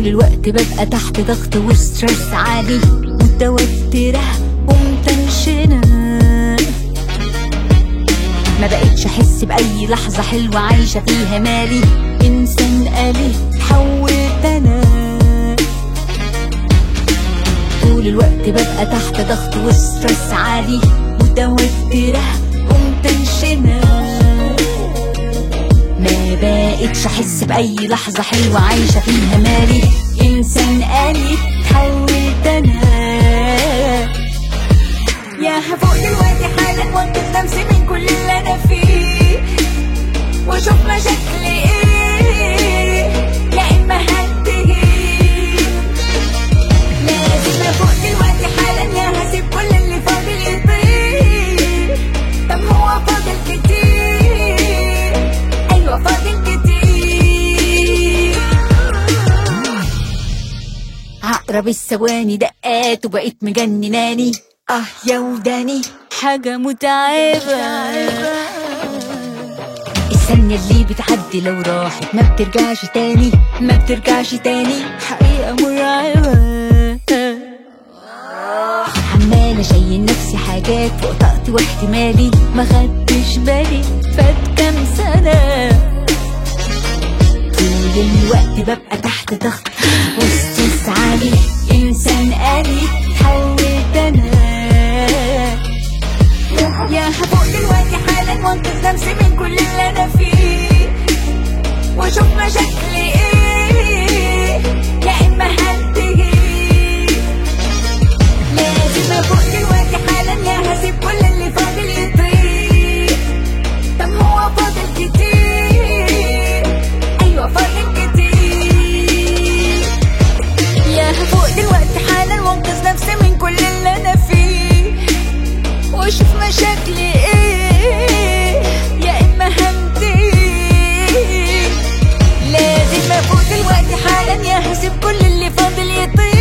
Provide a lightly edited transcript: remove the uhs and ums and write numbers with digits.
طول الوقت ببقى تحت ضغط وستريس عالي، متوترة ومتنشنة، ما بقتش احس باي لحظة حلوة عايشة فيها مالي، انسان آلي اتحولت انا. طول الوقت ببقى تحت ضغط وستريس عالي، متوترة ومتنشنة، ما بقتش احس باي لحظة حلوة عايشة فيها مالي، انسان آلي اتحولت انا. يا هفوق دلوقتي حالا وانقذ نفسي من كل اللي انا فيه، واشوف مشاكلي ايه يا اما هنتهي. لازم افوق دلوقتي حالا يا هسيب كل اللي فاضل يطير. طب هو فاضل كتير، ايوه فاضل كتير. عقرب الثواني دقات وبقيت مجنناني، يا وداني حاجة متعبة. الثانية اللي بتعدي لو راحت ما بترجعش تاني، ما بترجعش تاني، حقيقة مرعبة. عمالة شايل نفسي حاجات فوق طاقتي واحتمالي، ما خدتش بالي فات كام سنة. طول الوقت ببقى تحت ضغط وستريس عالي، انسان آلي اتحولت انا. يا هفوق دلوقتي حالا وانقذ نفسي من كل اللي انا فيه، واشوف مشاكلي ايه يا اما هنتهي. لازم افوق دلوقتي حالا يا هسيب كل اللي فاضل يطير. طب هو فاضل كتير، ايوه فاضل كتير. يا هفوق دلوقتي حالا وانقذ نفسي من كل اللي انا فيه، واشوف مشاكلي ايه يا اما هنتهي. لازم افوق دلوقتي حالا يا هسيب كل اللي فاضل يطير.